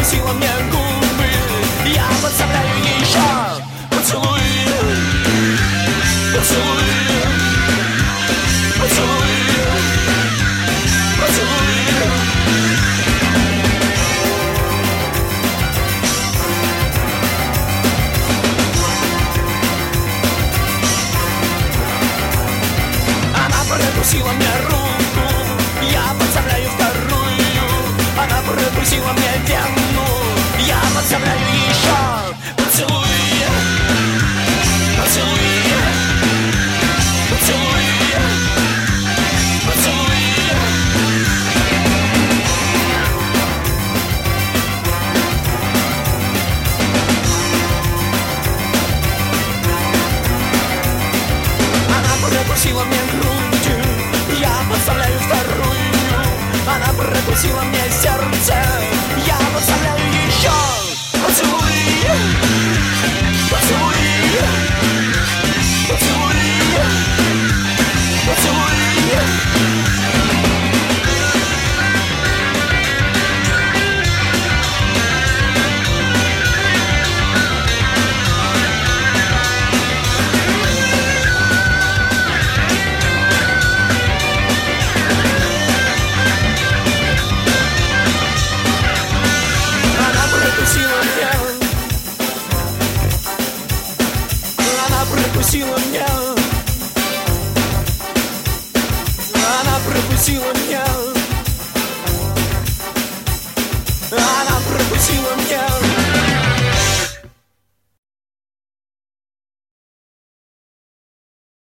прикусила мне губы. Я подставляю еще поцелуй, поцелуй, поцелуй, поцелуй. Прикусила мне руку, я подставляю вторую. Она прикусила мне вену, я подставляю еще. Поцелуй, поцелуй, поцелуй, поцелуй. Она прикусила мне грудь, я подставляю вторую. Она прокусила мне сердце, я подставляю еще. Поцелуй, поцелуй, поцелуй, поцелуй. Прикусила меня, она прикусила меня.